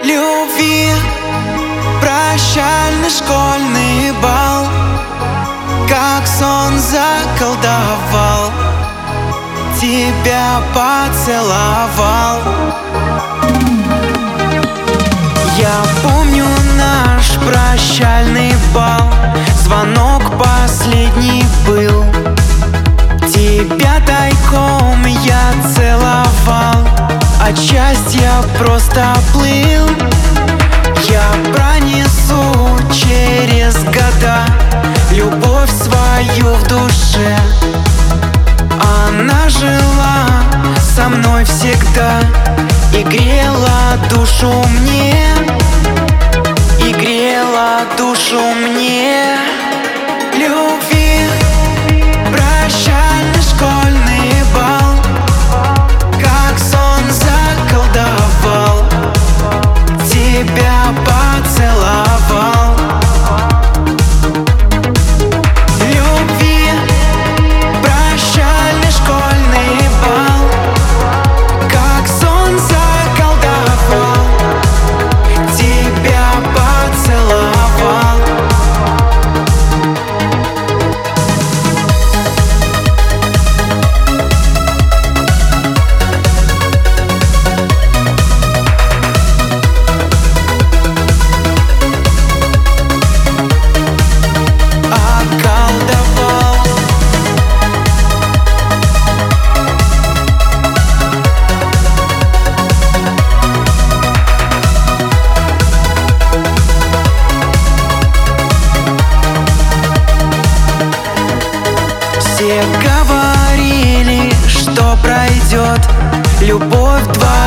любви. Прощальный школьный бал, как сон заколдовал, тебя поцеловал. Я помню наш прощальный бал, звонок последний был. Тебя тайком я целовал, от счастья просто плыл. Я пронесу через года любовь свою в душе. Она жила со мной всегда и грела душу мне, и грела душу мне. Любви, прощальный школьный бал, как сон заколдовал, тебя поцеловал. Любви, прощальный школьный бал, как сон заколдовал, тебя поцеловал. Все говорили, что пройдет любовь 2.